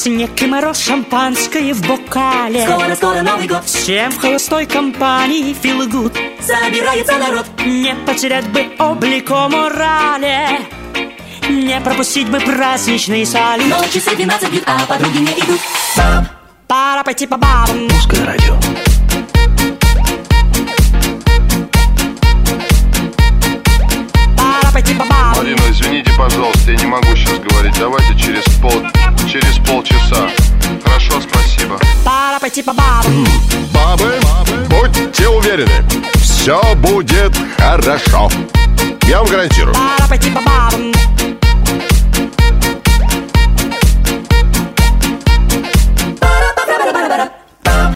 Снег и мороз, шампанское в бокале. Скоро Новый год. Всем в холостой компании feel good. Собирается народ. Не потерять бы облик о морали, не пропустить бы праздничный салют. Но часы 12 бьют, а подруги не идут. Пора пойти по бабам. Русское радио. Пора пойти по бабам. Марина, извините, пожалуйста, я не могу сейчас говорить. Давайте через полчаса. Хорошо, спасибо. Пора пойти по бабам. Бабы, будьте уверены, все будет хорошо. Я вам гарантирую. Пора пойти по бабам.